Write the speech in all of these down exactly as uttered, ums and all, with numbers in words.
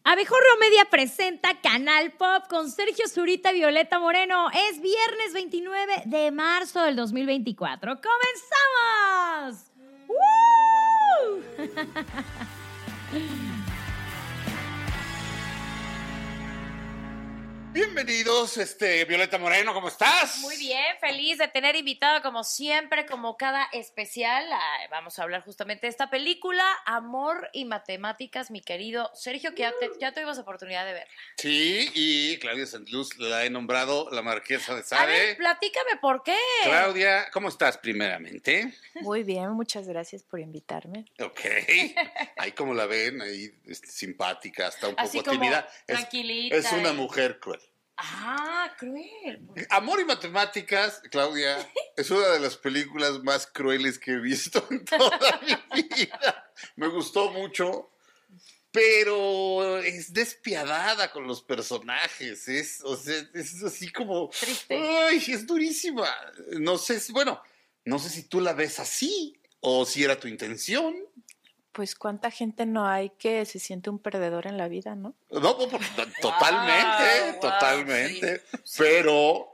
Abejorro Media presenta Canal Pop con Sergio Zurita y Violeta Moreno. Es viernes veintinueve de marzo del dos mil veinticuatro. ¡Comenzamos! ¡Woo! Bienvenidos, este, Violeta Moreno, ¿cómo estás? Muy bien, feliz de tener invitado como siempre, como cada especial. Ay, vamos a hablar justamente de esta película, Amor y Matemáticas, mi querido Sergio, que ya, te, ya tuvimos oportunidad de verla. Sí, y Claudia Santluz la he nombrado la marquesa de A Sade. ver, platícame por qué. Claudia, ¿cómo estás primeramente? Muy bien, muchas gracias por invitarme. Ok, ahí como la ven, ahí este, simpática, hasta un Así poco como tímida. Es, tranquilita. es una y- mujer cruel. Ah, cruel. Amor y Matemáticas, Claudia, es una de las películas más crueles que he visto en toda mi vida. Me gustó mucho, pero es despiadada con los personajes. Es, o sea, es así como... Triste. ¡Ay, es durísima! No sé si, bueno, no sé si tú la ves así o si era tu intención. Pues cuánta gente no hay que se siente un perdedor en la vida, ¿no? No, no, por- totalmente, wow, totalmente. sí, sí. Pero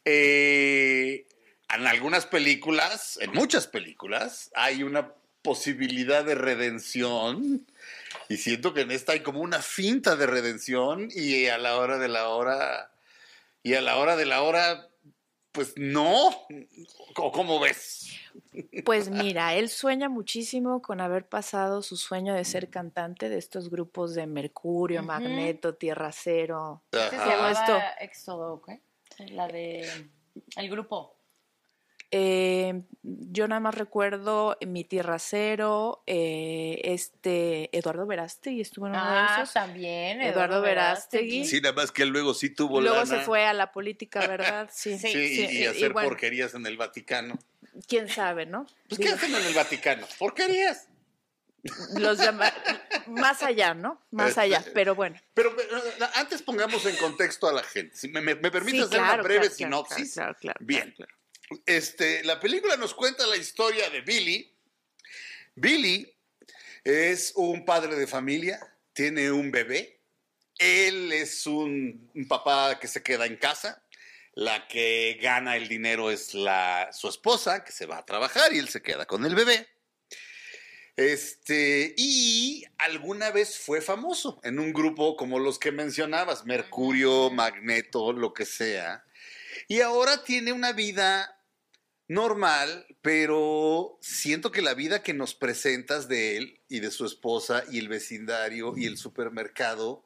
eh, en algunas películas, en muchas películas, hay una posibilidad de redención. Y siento que en esta hay como una finta de redención. Y a la hora de la hora. Y a la hora de la hora, pues no. ¿O cómo ves? Pues mira, él sueña muchísimo con haber pasado su sueño de ser cantante de estos grupos de Mercurio, Ujú. Magneto, Tierra Cero. ¿Se Ajá. llama llamaba esto? Éxodo, ¿qué? La de... El grupo. Eh, yo nada más recuerdo Mi Tierra Cero, eh, este Eduardo Verástegui estuvo en uno de Ah, esos. también. Eduardo Verástegui. Sí, nada más que luego sí tuvo Luego lana. se fue a la política, ¿verdad? Sí, Sí, Sí, y, y y hacer bueno, porquerías en el Vaticano. quién sabe, ¿no? Pues, ¿qué Digo, hacen en el Vaticano? Porquerías. los llama más allá, ¿no? Más Este, allá, pero bueno. Pero, pero, antes pongamos en contexto a la gente. Si me, me, me permite Sí, hacer claro, una breve claro, claro, sinopsis. claro, claro, claro, Bien. claro. Este, la película nos cuenta la historia de Billy. Billy es un padre de familia, tiene un bebé. Él es un, un papá que se queda en casa. La que gana el dinero es la, su esposa, que se va a trabajar y él se queda con el bebé. Este, y alguna vez fue famoso en un grupo como los que mencionabas, Mercurio, Magneto, lo que sea. Y ahora tiene una vida normal, pero siento que la vida que nos presentas de él y de su esposa y el vecindario y el supermercado,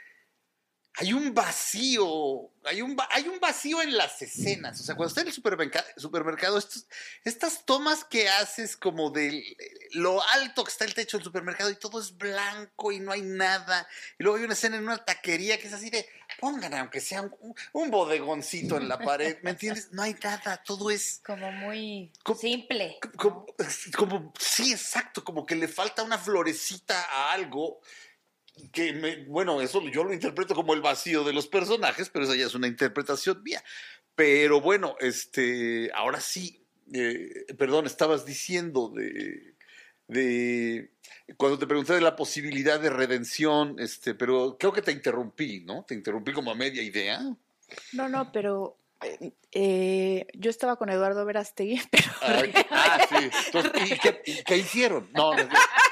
hay un vacío, hay un, va- hay un vacío en las escenas. O sea, cuando está en el supermercado, supermercado estos- estas tomas que haces como de lo alto que está el techo del supermercado y todo es blanco y no hay nada. Y luego hay una escena en una taquería que es así de, pongan aunque sea un, un bodegoncito en la pared, ¿me entiendes? No hay nada, todo es... Como muy Co- simple. Como, como- sí, exacto, como que le falta una florecita a algo que, me, bueno, eso yo lo interpreto como el vacío de los personajes, pero esa ya es una interpretación mía. Pero bueno, este, ahora sí, eh, perdón, estabas diciendo de, de, cuando te pregunté de la posibilidad de redención, este, pero creo que te interrumpí, ¿no? Te interrumpí como a media idea. No, no, pero eh, eh, yo estaba con Eduardo Verástegui, pero Ay, ah, sí. Entonces, ¿y qué, y qué hicieron? No, no, no.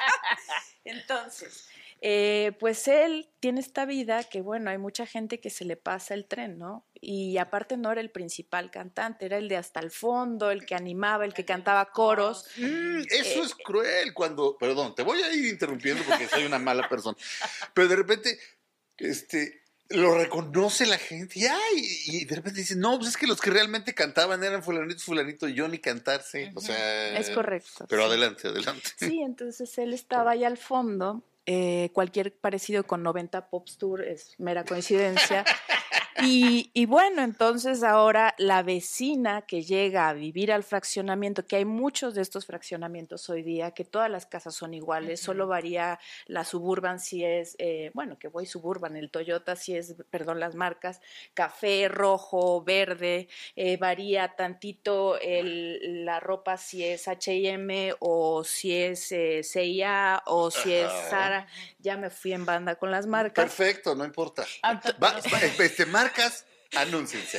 entonces, eh, pues él tiene esta vida que, bueno, hay mucha gente que se le pasa el tren, ¿no? Y aparte no era el principal cantante, era el de hasta el fondo, el que animaba, el que cantaba coros. Mm, eso Eh, es cruel cuando, perdón, te voy a ir interrumpiendo porque soy una mala persona, pero de repente, este, lo reconoce la gente y, ay, y de repente dice, no, pues es que los que realmente cantaban eran fulanito, fulanito, y yo ni cantarse, o sea... Es correcto. Pero sí. adelante, adelante. Sí, entonces él estaba ahí al fondo. Eh, cualquier parecido con noventa Pops Tour es mera coincidencia. Y, y bueno, entonces ahora la vecina que llega a vivir al fraccionamiento, que hay muchos de estos fraccionamientos hoy día, que todas las casas son iguales, uh-huh. Solo varía la Suburban si es, eh, bueno, que voy Suburban, el Toyota si es, perdón, las marcas, café, rojo, verde, eh, varía tantito el, la ropa si es H y M o si es eh, C y A o si es Zara. Ya me fui en banda con las marcas. Perfecto, no importa. Ah, Va, este, marcas, anúnciense.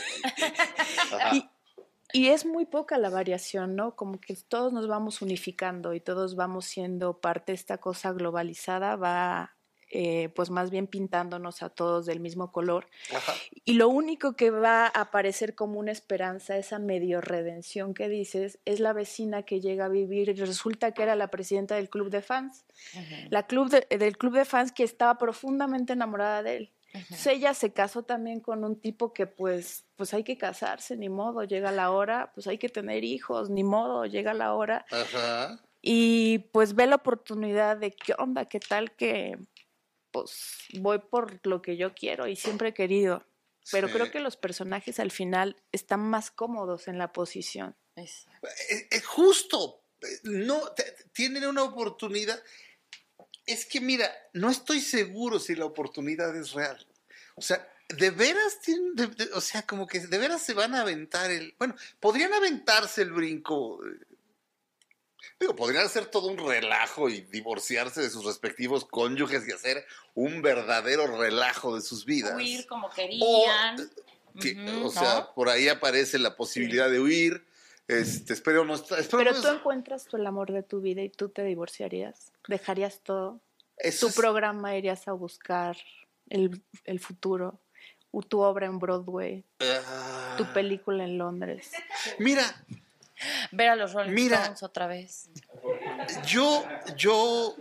Y, y es muy poca la variación, ¿no? Como que todos nos vamos unificando y todos vamos siendo parte de esta cosa globalizada, va eh, pues más bien pintándonos a todos del mismo color. Ajá. Y lo único que va a aparecer como una esperanza, esa medio redención que dices, es la vecina que llega a vivir y resulta que era la presidenta del club de fans. Uh-huh. La club de, del club de fans que estaba profundamente enamorada de él. Uh-huh. Entonces ella se casó también con un tipo que pues, pues hay que casarse, ni modo, llega la hora, pues hay que tener hijos, ni modo, llega la hora. Uh-huh. Y pues ve la oportunidad de qué onda, qué tal que pues voy por lo que yo quiero y siempre he querido. Pero sí. Creo que los personajes al final están más cómodos en la posición. Es, es justo, no, tienen una oportunidad. Es que mira, no estoy seguro si la oportunidad es real. O sea, de veras tienen, de, de, o sea, como que de veras se van a aventar el, bueno, podrían aventarse el brinco. Digo, podrían hacer todo un relajo y divorciarse de sus respectivos cónyuges y hacer un verdadero relajo de sus vidas. Huir como querían. O, que, uh-huh, o sea, ¿no? Por ahí aparece la posibilidad sí. de huir. Este, espero no estar. Espero Pero no tú es... encuentras tú el amor de tu vida y tú te divorciarías. ¿Dejarías todo? Eso ¿Tu es... programa irías a buscar el, el futuro? ¿O tu obra en Broadway? Uh... ¿Tu película en Londres? Mira. Ver a los Rolling Mira, Stones otra vez. Yo, yo,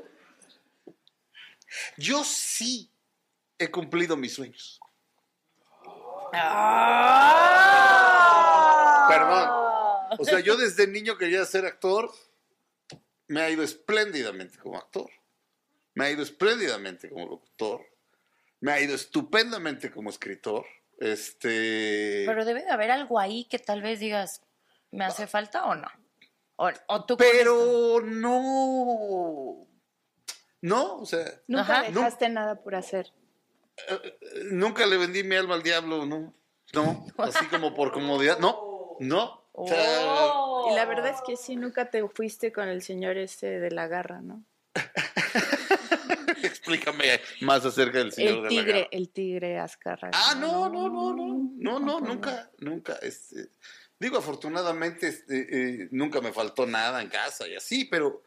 yo sí he cumplido mis sueños. ¡Ah! Perdón. O sea, yo desde niño quería ser actor. Me ha ido espléndidamente como actor. Me ha ido espléndidamente como locutor. Me ha ido estupendamente como escritor. Este. Pero debe de haber algo ahí que tal vez digas, ¿me hace falta o no? O, o tú Pero no. No, o sea. Nunca Ajá. dejaste no, nada por hacer. Uh, nunca le vendí mi alma al diablo, no. No, así como por comodidad. No, no. O sea, oh. Y la verdad es que sí, nunca te fuiste con el señor este de la garra, ¿no? Explícame más acerca del señor el de tigre, la garra. El tigre Azcárraga. Ah, no, no, no, no. No, no, nunca, nunca. Este. Digo, afortunadamente este, eh, nunca me faltó nada en casa y así, pero,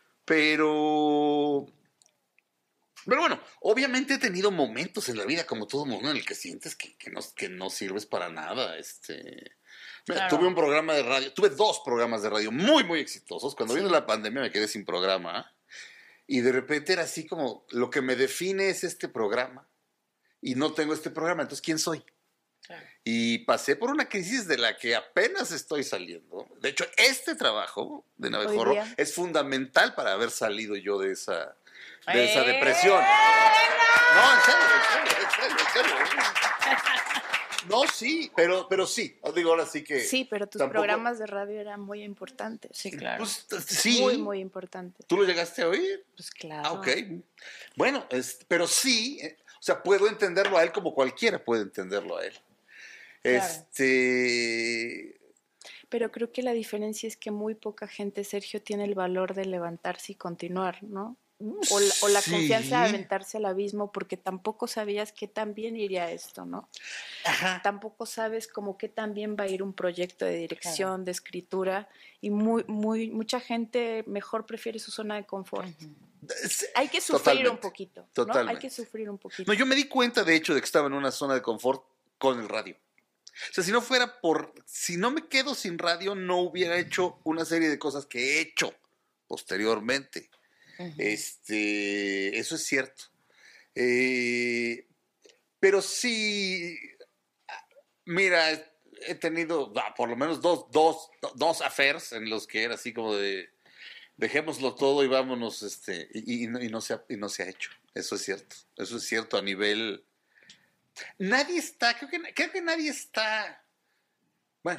pero, pero bueno, obviamente he tenido momentos en la vida, como todo mundo, en el que sientes que, que, no, que no sirves para nada. Este, mira, claro. Tuve un programa de radio, tuve dos programas de radio muy, muy exitosos. Cuando sí. vino la pandemia me quedé sin programa y de repente era así como, lo que me define es este programa y no tengo este programa, entonces ¿quién soy? Claro. Y pasé por una crisis de la que apenas estoy saliendo. De hecho, este trabajo de Navejorro es fundamental para haber salido yo de esa, de ¡Eh! esa depresión. No, en serio, en serio, en serio, en serio. No, sí, pero, pero sí. Digo, ahora sí que... Sí, pero tus tampoco... programas de radio eran muy importantes. Sí, claro. Pues, sí. Muy, muy importantes. ¿Tú lo llegaste a oír? Pues claro. Ah, ok. Bueno, es, pero sí, eh, o sea, puedo entenderlo a él como cualquiera puede entenderlo a él. Claro. Este. Pero creo que la diferencia es que muy poca gente, Sergio, tiene el valor de levantarse y continuar, ¿no? O la, o la sí. confianza de aventarse al abismo, porque tampoco sabías qué tan bien iría esto, ¿no? Ajá. Tampoco sabes como qué tan bien va a ir un proyecto de dirección, claro. de escritura, y muy, muy, mucha gente mejor prefiere su zona de confort. Uh-huh. Hay que sufrir Totalmente. un poquito, Totalmente. ¿no? Hay que sufrir un poquito. No, yo me di cuenta, de hecho, de que estaba en una zona de confort con el radio. O sea, si no fuera por... Si no me quedo sin radio, no hubiera hecho una serie de cosas que he hecho posteriormente. Uh-huh. Este, eso es cierto. Eh, pero sí... Mira, he tenido ah, por lo menos dos, dos, dos affairs en los que era así como de... Dejémoslo todo y vámonos, este, y, y, y, no, y, no se ha, y no se ha hecho. Eso es cierto. Eso es cierto a nivel... nadie está, creo que, creo que nadie está, bueno,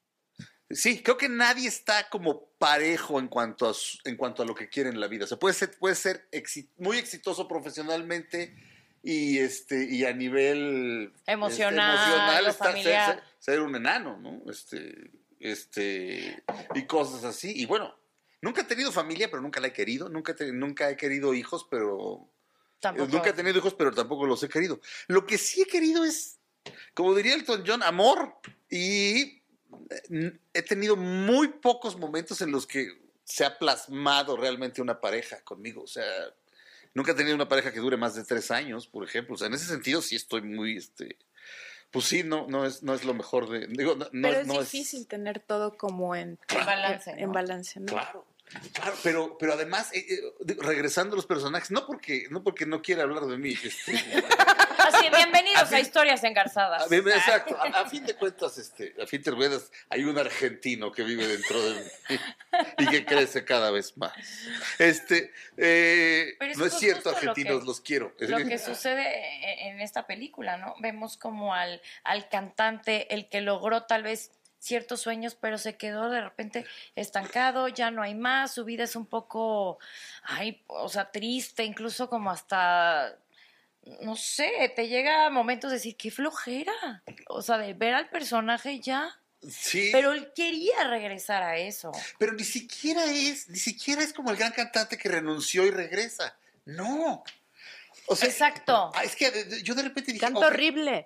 sí, creo que nadie está como parejo en cuanto a, su- en cuanto a lo que quiere en la vida. O sea, puede ser, puede ser exi- muy exitoso profesionalmente y, este, y a nivel Emocional, este, emocional o estar- ser, familiar. ser- ser un enano, ¿no? Este, este, y cosas así. Y bueno, nunca he tenido familia, pero nunca la he querido. Nunca, he te- nunca he querido hijos, pero... Tampoco. Nunca he tenido hijos, pero tampoco los he querido. Lo que sí he querido es, como diría Elton John, amor. Y eh, he tenido muy pocos momentos en los que se ha plasmado realmente una pareja conmigo. O sea, nunca he tenido una pareja que dure más de tres años, por ejemplo. O sea, en ese sentido sí estoy muy, este, pues sí, no, no es, no es lo mejor de, digo, no, no Pero es, es no difícil tener todo como en, En balance, en, ¿no? en balance, ¿no? Claro, claro, pero, pero además, eh, eh, digo, regresando a los personajes, no porque, no porque no quiera hablar de mí, este, Así, bienvenidos A a, fin- Historias Engarzadas. A mí, exacto. A, a fin de cuentas, este, a fin de cuentas, hay un argentino que vive dentro de mí y que crece cada vez más. Este, eh, Pero es no es justo cierto, lo argentinos, que- los quiero. Lo que sucede e- en esta película, ¿no? Vemos como al, al cantante, el que logró tal vez ciertos sueños, pero se quedó de repente estancado, ya no hay más, su vida es un poco, ay, o sea, triste, incluso como hasta, no sé, te llega a momentos de decir, qué flojera, o sea, de ver al personaje ya, Sí, pero él quería regresar a eso. pero ni siquiera es, ni siquiera es como el gran cantante que renunció y regresa. No. O sea, Exacto. ah, es que de- yo de repente dije, Canto ok, horrible.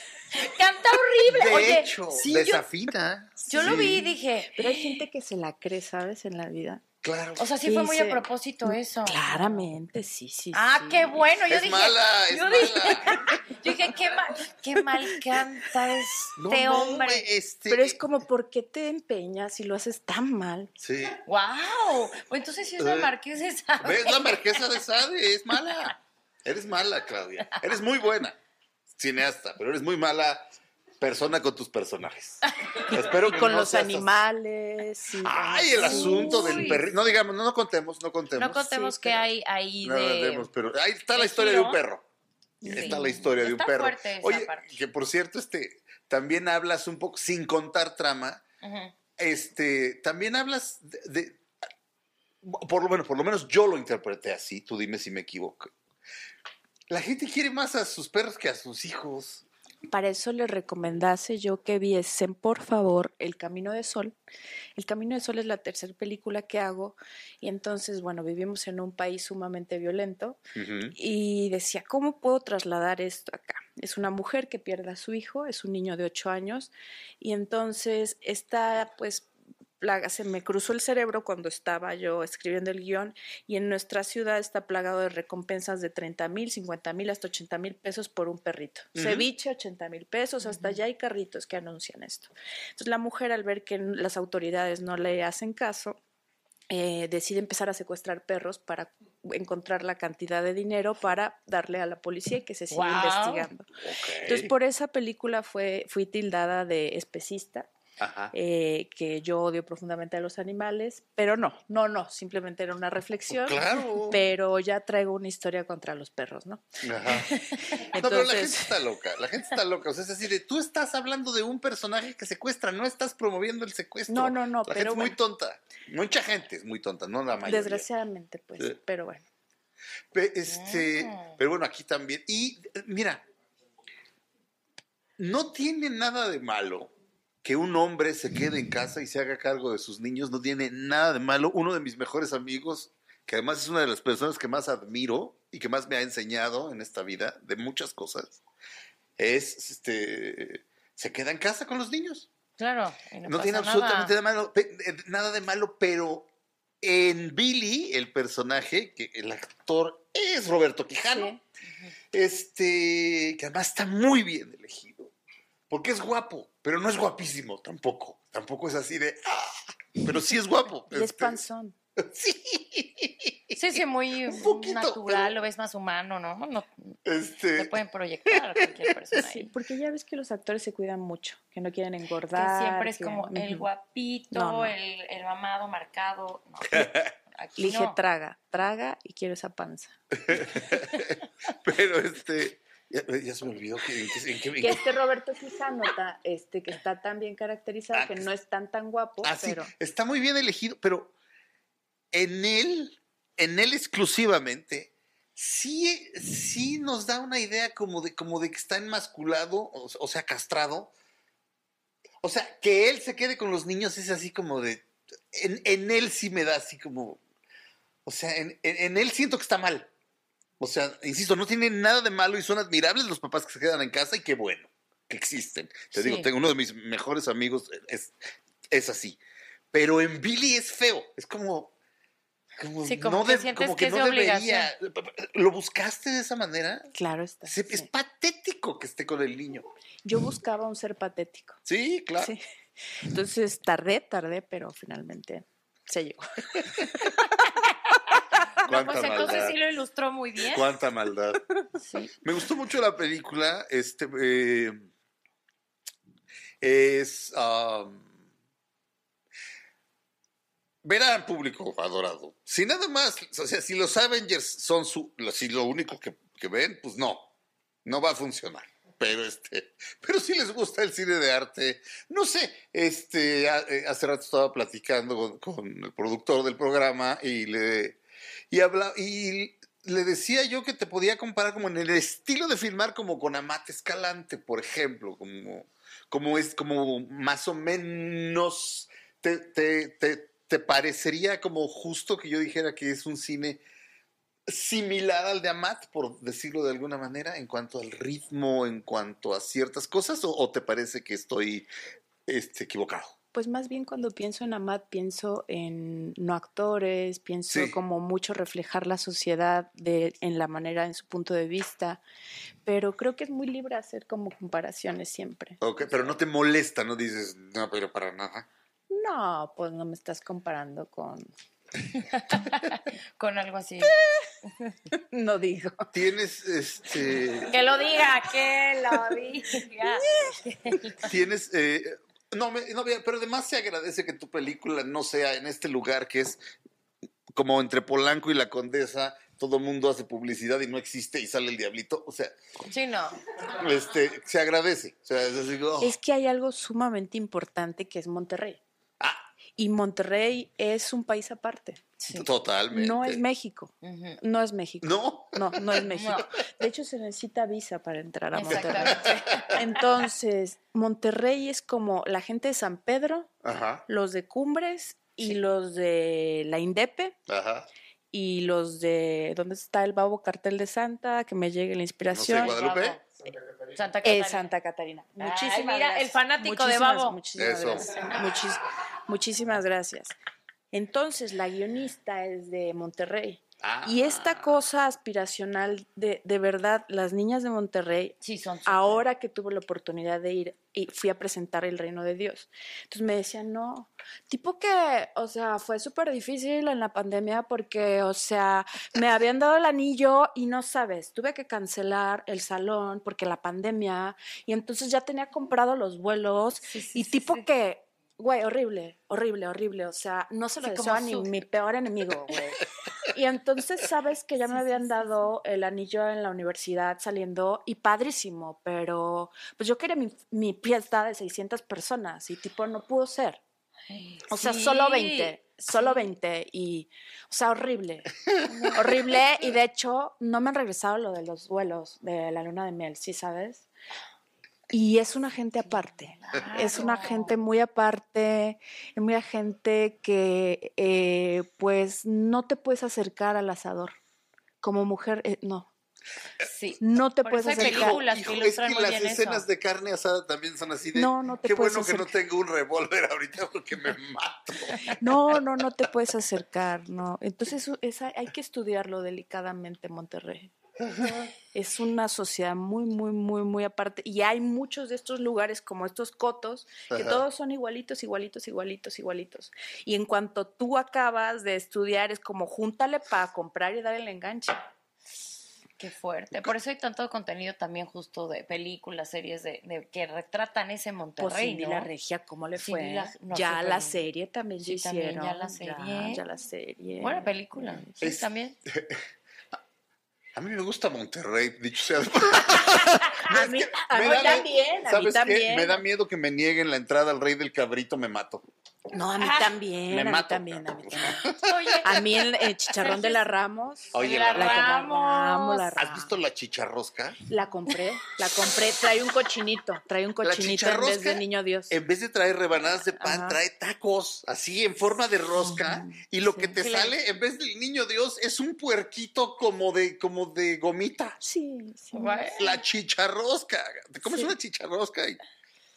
Canta horrible. de Oye, hecho, sí, yo, desafina. yo lo Sí, vi y dije, Pero hay gente que se la cree, ¿sabes? En la vida. Claro. o sea, sí Y fue muy se- a propósito eso. Claramente, sí, sí. Ah, sí. qué bueno. Yo es dije, mala, es yo mala. dije, yo dije, qué mal, qué mal canta No, este no, hombre. este, Pero es como, ¿por qué te empeñas y lo haces tan mal? Sí. Wow. Pues entonces sí es la Eh, Marqués de Sade. ¿Ves? La marquesa de Sade es mala. Eres mala, Claudia. Eres muy buena cineasta, pero eres muy mala persona con tus personajes. Espero Y que con no los seas así. animales. Y Ay, el Uy. asunto del perrito. No digamos, no, no contemos, no contemos. No contemos Sí, qué pero- hay ahí No de... contemos, pero ahí está de la historia de un giro. perro. Sí. Está la historia de un Está perro. fuerte esa Oye, parte. que por cierto, este, también hablas un poco, sin contar trama, Ujú. este, también hablas de, de- por lo bueno, por lo menos yo lo interpreté así, tú dime si me equivoco. La gente quiere más a sus perros que a sus hijos. Para eso les recomendase yo que viesen, por favor, El Camino de Sol. El Camino de Sol es la tercera película que hago y entonces, bueno, vivimos en un país sumamente violento Ujú. y decía, ¿cómo puedo trasladar esto acá? Es una mujer que pierde a su hijo, es un niño de ocho años y entonces está pues plaga, se me cruzó el cerebro cuando estaba yo escribiendo el guión y en nuestra ciudad está plagado de recompensas de treinta mil, cincuenta mil, hasta ochenta mil pesos por un perrito. Ujú. Ceviche, ochenta mil pesos, hasta allá hay carritos que anuncian esto. Entonces la mujer al ver que las autoridades no le hacen caso, eh, decide empezar a secuestrar perros para encontrar la cantidad de dinero para darle a la policía y que se siga Guau. investigando. Ok. Entonces por esa película fue, fui tildada de especista. Ajá. Eh, que yo odio profundamente a los animales, pero no, no, no, simplemente era una reflexión, Claro. pero ya traigo una historia contra los perros, ¿no? Ajá. No, pero la gente Entonces, está loca, la gente está loca. O sea, es así de, tú estás hablando de un personaje que secuestra, no estás promoviendo el secuestro. no, no, no, La gente pero es muy bueno, tonta. Mucha gente es muy tonta, no la mayoría. desgraciadamente, pues, Sí. pero bueno. Pe- Este, Mm. pero bueno, aquí también. Y eh, mira, no tiene nada de malo que un hombre se quede en casa y se haga cargo de sus niños. No tiene nada de malo. Uno de mis mejores amigos, que además es una de las personas que más admiro y que más me ha enseñado en esta vida de muchas cosas, es este se queda en casa con los niños. Claro. y no No pasa tiene nada. absolutamente nada, malo, pe- eh, nada de malo, pero en Billy, el personaje, que el actor es Roberto Quijano, Sí. este, que además está muy bien elegido, porque es guapo, pero no es guapísimo tampoco, tampoco es así de, ¡ah! Pero sí es guapo. Y es este, panzón. Sí. Sí, sí, muy Un poquito, natural, pero- lo ves más humano, ¿no? No Este, se pueden proyectar a cualquier persona Sí, ahí. porque ya ves que los actores se cuidan mucho, que no quieren Que engordar. siempre es que- como el Ujú. guapito, No, no. El, el mamado marcado. No. Aquí Le dije, no. traga, traga y quiero esa panza. pero este, Ya, ya se me olvidó que, en qué... En qué, en Que qué- este Roberto Susano, ta- este, que está tan bien caracterizado, Ah, que que no es tan tan guapo, Ah, sí, pero está muy bien elegido, pero en él, en él exclusivamente, sí, sí nos da una idea como de, como de que está enmasculado, o, o sea, castrado. O sea, que él se quede con los niños es así como de... En, en él sí me da así como... O sea, en, en, en él siento que está mal. O sea, insisto, no tiene nada de malo y son admirables los papás que se quedan en casa y qué bueno que existen. Te Sí. digo, tengo uno de mis mejores amigos, es, es así. Pero en Billy es feo, es como... como Sí, como que sientes como que que es no de debería. ¿Lo buscaste de esa manera? claro está. Se- Es sí. patético que esté con el niño. Yo buscaba un ser patético. Sí, claro. Sí. Entonces tardé, tardé, pero finalmente se llegó. No, Cuánta pues entonces maldad. sí lo ilustró muy bien. Cuánta maldad. Sí. Me gustó mucho la película. Este eh, es um, ver al público adorado. Si nada más, o sea, si los Avengers son su, si lo único que, que ven, pues no, no va a funcionar. Pero este, pero si les gusta el cine de arte, no sé, este, a- eh, hace rato estaba platicando con, con el productor del programa y le y habla y le decía yo que te podía comparar como en el estilo de filmar como con Amat Escalante, por ejemplo, como como es como más o menos te, te, te, te parecería como justo que yo dijera que es un cine similar al de Amat, por decirlo de alguna manera, en cuanto al ritmo, en cuanto a ciertas cosas, o, o te parece que estoy este, equivocado? Pues más bien cuando pienso en Amat, pienso en no actores, pienso Sí. como mucho reflejar la sociedad de, en la manera, en su punto de vista, pero creo que es muy libre hacer como comparaciones siempre. Ok, pero no te molesta, no dices, no, pero para nada. No, pues no me estás comparando con... Con algo así. No digo. Tienes, este, Que lo diga, que lo diga. tienes, eh, no, me- no, pero además se agradece que tu película no sea en este lugar que es como entre Polanco y la Condesa, todo el mundo hace publicidad y no existe y sale el diablito, o sea, Sí, no. este, se agradece, o sea, es así, oh. Es que hay algo sumamente importante que es Monterrey. Ah, Y Monterrey es un país aparte. Sí. totalmente. No es México. Ujú. No es México. No, No, no es México. No. De hecho, se necesita visa para entrar a Monterrey. Exactamente. Entonces, Monterrey es como la gente de San Pedro, ajá, los de Cumbres y Sí. los de la Indepe ajá, y los de ¿dónde está el Babo Cartel de Santa? Que me llegue la inspiración. No sé, Guadalupe. Babo. Santa Eh, Catarina. Santa Catarina. Ay, Muchísimas mira, gracias. el fanático de Muchísimas, Babo. Muchísimas Eso. gracias. Muchis- muchísimas gracias. Entonces, la guionista es de Monterrey. Ah. Y esta cosa aspiracional de, de verdad, las niñas de Monterrey, Sí, son súper. ahora que tuve la oportunidad de ir y fui a presentar el reino de Dios. Entonces me decían, no, tipo que, o sea, fue súper difícil en la pandemia porque, o sea, me habían dado el anillo y no sabes, tuve que cancelar el salón porque la pandemia y entonces ya tenía comprado los vuelos Sí, sí, y sí, tipo sí. que, güey, horrible, horrible, horrible, o sea, no se lo Sí, deseo como a ni su- mi peor enemigo, güey. Y entonces sabes que ya me habían dado el anillo en la universidad saliendo y padrísimo, pero pues yo quería mi, mi fiesta de seiscientas personas y tipo no pudo ser. Ay, O sea, sí, solo veinte, solo sí. veinte y, o sea, horrible, horrible y de hecho no me han regresado lo de los vuelos de la luna de miel, ¿sí sabes? Y es una gente aparte, es una Claro. gente muy aparte, es muy gente que eh, pues no te puedes acercar al asador. Como mujer, eh, no, Sí. no te Por puedes eso hay acercar. películas que Hijo, es ilustran que muy las bien escenas eso. de carne asada también son así de. No, no te Qué puedes bueno que no acercar. tengo un revólver ahorita porque me mato. No, no, no te puedes acercar, no. Entonces eso- esa, hay que estudiarlo delicadamente, Monterrey. Es una sociedad muy, muy, muy, muy aparte. Y hay muchos de estos lugares como estos cotos, que Ajá. todos son igualitos, igualitos, igualitos, igualitos. Y en cuanto tú acabas de estudiar, es como júntale para comprar y dar el enganche. Qué fuerte. Por eso hay tanto contenido también justo de películas, series de, de que retratan ese Pues Monterrey, Cindy ¿no? la Regia, ¿cómo le Cindy fue? la- no, ya súper la bien. serie también Sí, ya también, hicieron. ya la serie. Ya, ya la serie. Buena película. Sí, Es- también. A mí me gusta Monterrey, dicho sea. A mí, a mí también, a mí ¿Sabes qué? también. Me da miedo que me nieguen la entrada al Rey del Cabrito, me mato. No, a mí Ah, también, me a mí mato, también, a mí también. Oye, A mí el, el chicharrón de la Ramos. Oye, la la- la, Ramos. la ¿Has Ramos. visto la chicharrosca? La compré, la compré. Trae un cochinito, trae un La cochinito en vez chicharrosca, de niño Dios. en vez de traer rebanadas de pan, Ajá. trae tacos, así en forma de rosca, y lo sí. que te Sí, le- sale, en vez del niño Dios, es un puerquito como de, como de gomita. Sí, sí. Guau. La chicharrosca. Te comes Sí. una chicharrosca y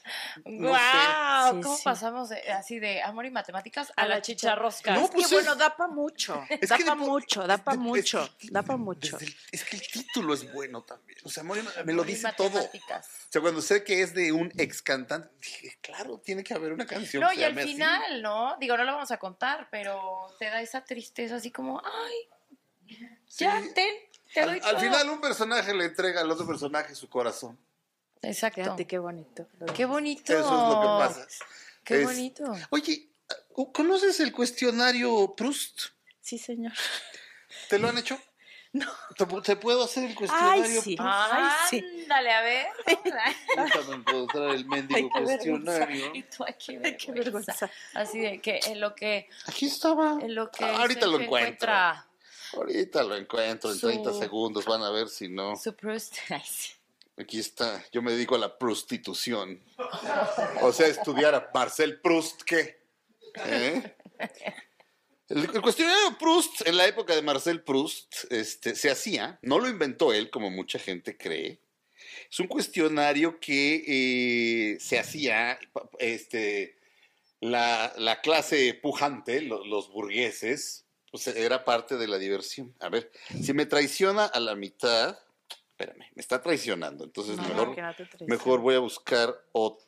no Guau, sé. ¿cómo Sí, sí. pasamos de- así de amor y matemáticas a, A la la chicharrosca? No, Es pues que es- bueno, da pa' mucho, Es da que pa' de po- mucho, da pa' es de- mucho, es que- da pa' mucho. desde el- es que el título es bueno también. O sea, amor y ma- me lo Amor y dice todo. O matemáticas. sea, cuando sé que es de un ex cantante, dije, claro, tiene que haber una canción No, que y se al llame así. final, ¿no? Digo, no lo vamos a contar, pero te da esa tristeza así como, ay, ya, Sí. ten, te doy Al, al todo. final un personaje le entrega al otro personaje su corazón. Exacto. Fíjate qué bonito. Qué bonito. Eso es lo que pasa. Qué Es- bonito. Oye, ¿conoces el cuestionario Proust? Sí, señor. ¿Te lo han hecho? No. ¿Te, pu- te puedo hacer el cuestionario? sí. Ay, sí. Ándale, a ver. Déjame encontrar el mendigo Ay, qué cuestionario. Y tú, ay, qué Ay, qué vergüenza. vergüenza. Así de que en lo que, Aquí estaba. en lo que Ah, ahorita lo Sergio encuentro. encuentra Ahorita lo encuentro en Su- treinta segundos. Van a ver si no. su Proust. Ay, sí. Aquí está. Yo me dedico a la prostitución. O sea, estudiar a Marcel Proust, ¿qué? ¿Eh? El, el cuestionario Proust, en la época de Marcel Proust, este, se hacía, no lo inventó él, como mucha gente cree. Es un cuestionario que eh, se hacía, este, la, la clase pujante, lo- los burgueses, pues era parte de la diversión. A ver, si me traiciona a la mitad, espérame, me está traicionando, entonces No, mejor, que no te traiciones. mejor voy a buscar otro.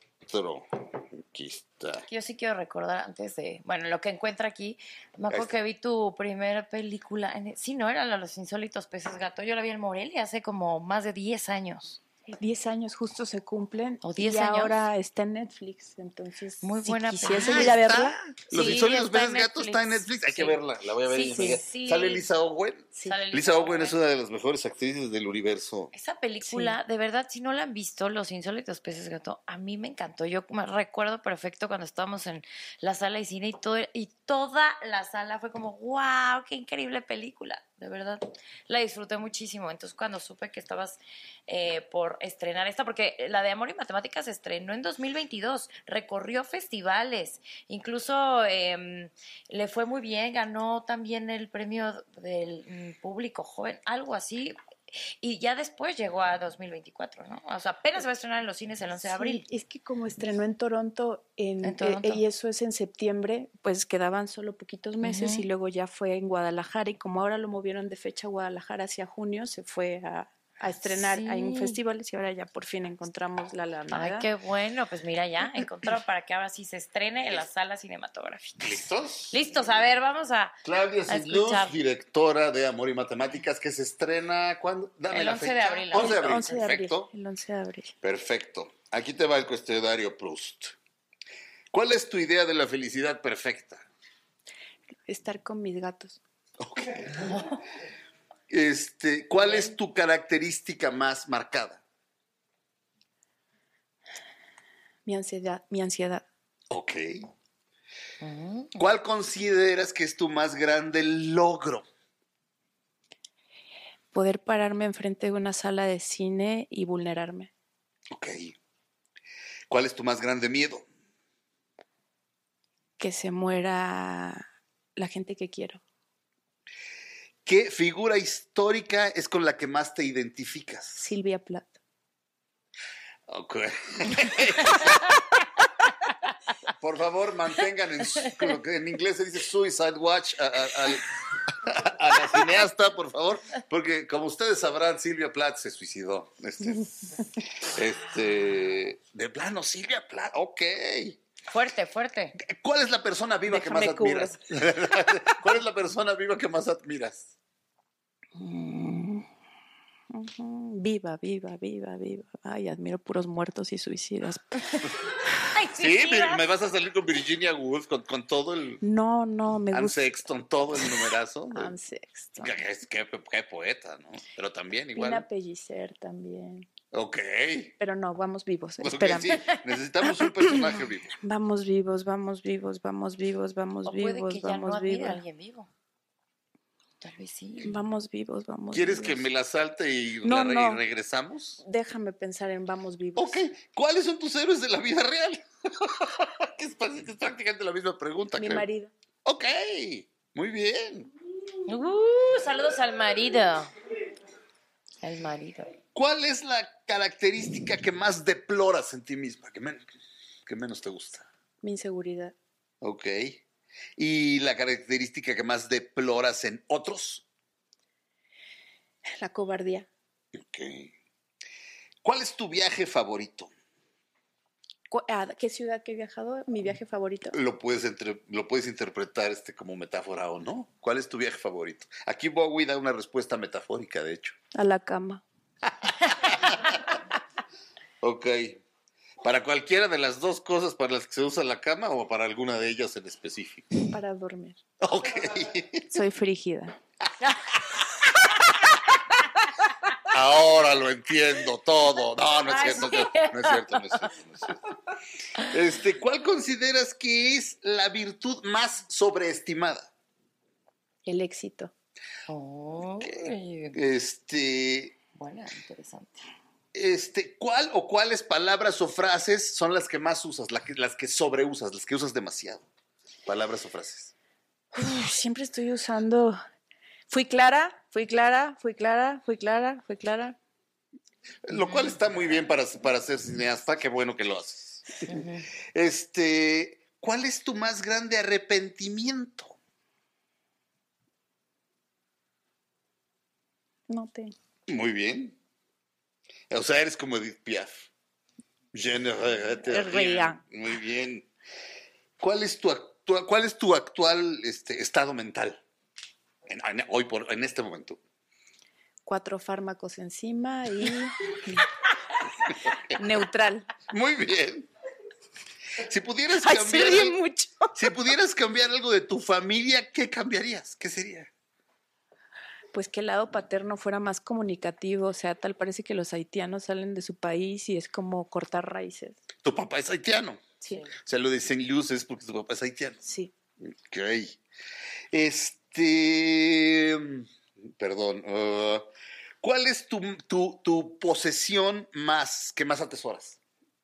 Aquí está. Yo sí quiero recordar antes de, bueno, lo que encuentra aquí, me Ahí acuerdo está. que vi tu primera película, en, sí, no, era la Los Insólitos Peces Gato, yo la vi en Morelia hace como más de diez años. Diez años justo se cumplen. ¿O diez y años? ahora está en Netflix. Entonces, Muy si buena quisieras película. ir a Ah, verla. está. Los Sí, insólitos está en peces gatos está en Netflix. Hay que Sí. verla, la voy a ver. Sí, inmediatamente. sí, sí. Sale Lisa Owen. Sí. Sale Lisa Owen es una de las mejores actrices del universo. Esa película, de verdad, si no la han visto, Los Insólitos Peces Gato, a mí me encantó. Yo me recuerdo perfecto cuando estábamos en la sala de cine y, todo, y toda la sala fue como, wow, qué increíble película. De verdad, la disfruté muchísimo. Entonces, cuando supe que estabas eh, por estrenar esta, porque la de Amor y Matemáticas se estrenó en dos mil veintidós, recorrió festivales, incluso eh, le fue muy bien, ganó también el premio del mm, público joven, algo así. Y ya después llegó a dos mil veinticuatro, ¿no? O sea, apenas se va a estrenar en los cines el once de Sí, abril. es que como estrenó en Toronto, en, En Toronto. eh, y eso es en septiembre, pues quedaban solo poquitos meses Ujú. y luego ya fue en Guadalajara y como ahora lo movieron de fecha a Guadalajara hacia junio, se fue a, a estrenar Sí. en festivales y ahora ya por fin encontramos la Alameda. Ay, qué bueno. Pues mira, ya encontraron para que ahora sí se estrene en las salas cinematográficas. ¿Listos? Listos, a ver, vamos a... Claudia A Sidluz, escuchar. directora de Amor y Matemáticas, que se estrena ¿cuándo? Dame El la once de fecha. abril. once de El abril, once de abril, perfecto. el once de abril. Perfecto. Aquí te va el cuestionario Proust. ¿Cuál es tu idea de la felicidad perfecta? Estar con mis gatos. Ok. Este, ¿cuál es tu característica más marcada? Mi ansiedad, mi ansiedad. Ok. Mm. ¿Cuál consideras que es tu más grande logro? Poder pararme enfrente de una sala de cine y vulnerarme. Ok. ¿Cuál es tu más grande miedo? Que se muera la gente que quiero. ¿Qué figura histórica es con la que más te identificas? Silvia Plath. Ok. Por favor, mantengan en, su- lo que en inglés se dice Suicide Watch a, a- al- a la cineasta, por favor, porque como ustedes sabrán, Silvia Plath se suicidó. Este, este, de plano, Silvia Plath, ok. Fuerte, fuerte. ¿Cuál es la persona viva que más Déjame cubro. admiras? ¿Cuál es la persona viva que más admiras? Mm, Ujú. Viva, viva, viva, viva. Ay, admiro puros muertos y suicidas. Ay, Sí, sí, me, me vas a salir con Virginia Woolf, con, con todo el... No, no, me Anne gusta. Sexton, todo el numerazo. Anne Sexton. Qué, qué- qué- qué poeta, ¿no? Pero también igual. Pina Pellicer también. Ok. Pero no, vamos vivos. Ok, Espérame. sí, necesitamos un personaje vivo. Vamos vivos, vamos vivos, vamos vivos, vamos O puede vivos, que ya vamos no admire vivos. a alguien vivo. Tal vez sí. Vamos vivos, vamos ¿Quieres vivos. que me la salte y, No, la re- no. y regresamos? Déjame pensar en vamos vivos. Ok. ¿Cuáles son tus héroes de la vida real? que, es, que es prácticamente la misma pregunta, Mi creo. marido. Ok. Muy bien. Uh, saludos al marido. El marido. ¿Cuál es la característica que más deploras en ti misma? Que, men- que menos te gusta. Mi inseguridad. Ok. ¿Y la característica que más deploras en otros? La cobardía. Ok. ¿Cuál es tu viaje favorito? Cu- ¿A qué ciudad que he viajado? Mi viaje favorito. Lo puedes, entre- lo puedes interpretar este como metáfora o no. ¿Cuál es tu viaje favorito? Aquí Bowie da una respuesta metafórica, de hecho. A la cama. Ok. ¿Para cualquiera de las dos cosas para las que se usa la cama o para alguna de ellas en específico? Para dormir. Ok. Soy frígida. Ahora lo entiendo todo. No, no es Ay, cierto, sí. no es cierto, no es cierto, no es cierto. Este, ¿cuál consideras que es la virtud más sobreestimada? El éxito. Oh, Este, buena, interesante. este, ¿cuál o cuáles palabras o frases son las que más usas, las que, las que sobreusas, las que usas demasiado? Palabras o frases. Uf, siempre estoy usando. Fui clara, fui clara, fui clara, fui clara, fui clara. Lo cual está muy bien para, para ser cineasta, qué bueno que lo haces. Ujú. Este, ¿cuál es tu más grande arrepentimiento? No te. Muy bien. O sea, eres como Edith Piaf. Je ne regrette rien. Muy bien. ¿Cuál es tu, actua- cuál es tu actual este, estado mental? En, en- hoy por, en este momento. Cuatro fármacos encima y. Neutral. Muy bien. Si pudieras Ay, se cambiar, ríe al- mucho. si pudieras cambiar algo de tu familia, ¿qué cambiarías? ¿Qué sería? Pues que el lado paterno fuera más comunicativo. O sea, tal parece que los haitianos salen de su país y es como cortar raíces. Tu papá es haitiano. Sí. O sea, lo de Saint Louis es porque tu papá es haitiano. Sí. Ok. Este. Perdón. uh, ¿Cuál es tu, tu, tu posesión más que más atesoras?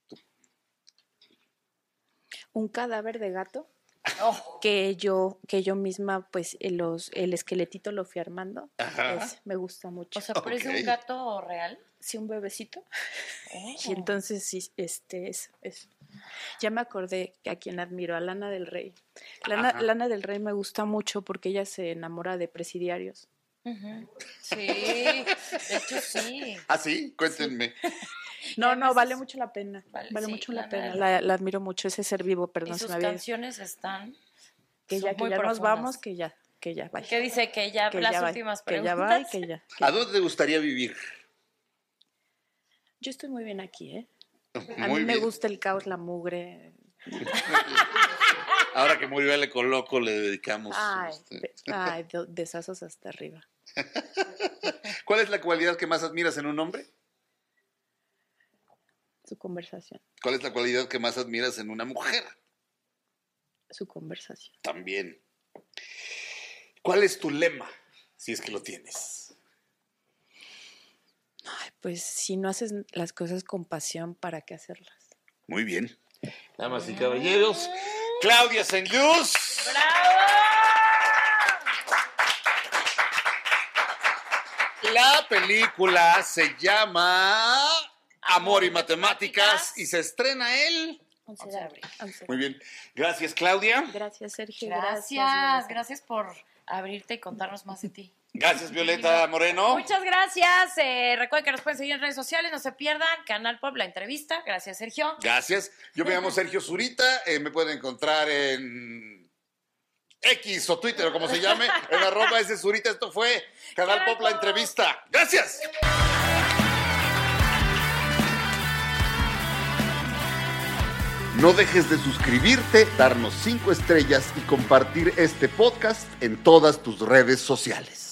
Un cadáver de gato Oh, que yo, que yo misma, pues, el, los, el esqueletito lo fui armando. Ajá. Es- me gusta mucho. o sea, ¿pero es Ok. un gato real? Sí, un bebecito. Oh. Y entonces, sí, este, es, es- ya me acordé a quien admiro, a Lana del Rey. Lana, Ajá. Lana del Rey me gusta mucho porque ella se enamora de presidiarios. Ujú. Sí, de hecho sí. ¿Ah, sí? Cuéntenme. No, además no, vale es- mucho la pena. Vale, Vale, sí, mucho la Lana pena. del La, la admiro mucho, ese ser vivo, Y perdón, se sus me había... canciones están. Que son ya, que muy ya nos profundas. vamos, que ya, que ya, vaya. ¿Qué dice? Que ya Que las ya va, últimas que ya preguntas. va y que ya. que ¿A ya. dónde te gustaría vivir? Yo estoy muy bien aquí, ¿eh? A Muy mí me bien. gusta el caos, la mugre. Ahora que murió Ale Coloco, le dedicamos. Ay, este, de- ay, de- desazos hasta arriba. ¿Cuál es la cualidad que más admiras en un hombre? Su conversación, ¿Cuál es la cualidad que más admiras en una mujer? su conversación. También. ¿Cuál es tu lema? Si es que lo tienes. Ay, pues si no haces las cosas con pasión, ¿para qué hacerlas? Muy bien. Damas y caballeros, Claudia Saint Louis. La película se llama Amor y Matemáticas y se estrena el... once de abril. once. Muy bien. Gracias, Claudia. Gracias, Sergio. Gracias, Violeta. gracias por abrirte y contarnos más de ti. Gracias, Violeta Moreno. Muchas gracias. Eh, recuerden que nos pueden seguir en redes sociales, no se pierdan. Canal Pop, la entrevista. Gracias, Sergio. Gracias. Yo me llamo Sergio Zurita. eh, me pueden encontrar en X o Twitter o como se llame. En arroba ese Zurita. Esto fue Canal Pop, la entrevista. Gracias. No dejes de suscribirte, darnos cinco estrellas y compartir este podcast en todas tus redes sociales.